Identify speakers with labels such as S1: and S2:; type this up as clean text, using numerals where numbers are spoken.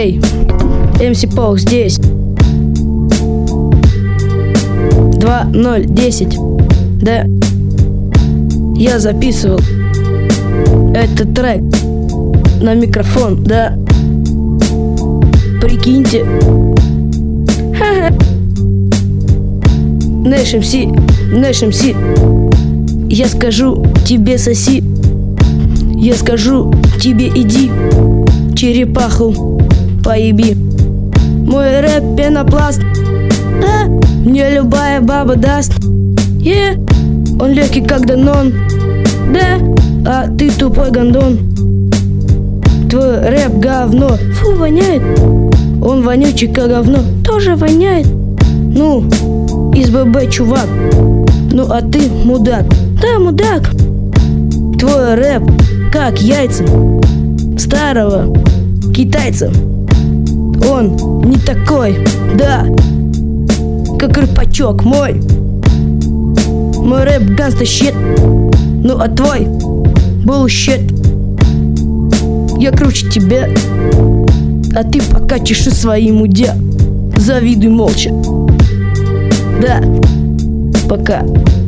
S1: Эй, МС Паук здесь. 2010. Да, я записывал этот трек на микрофон, да. Прикиньте. Нэш МС, я скажу тебе соси, я скажу тебе иди, черепаху поеби. Мой рэп пенопласт, да, мне любая баба даст. Он легкий как Данон, да, а ты тупой гондон. Твой рэп говно, фу, воняет. Он вонючий как говно, тоже воняет. Ну, из ББ, чувак. Ну а ты мудак, да, мудак. Твой рэп как яйца старого китайца. Он не такой, да, как рэпачок мой. Мой рэп ганста щит, ну а твой bullshit. Я круче тебя, а ты пока чеши свои мудя. Завидуй молча. Да, пока.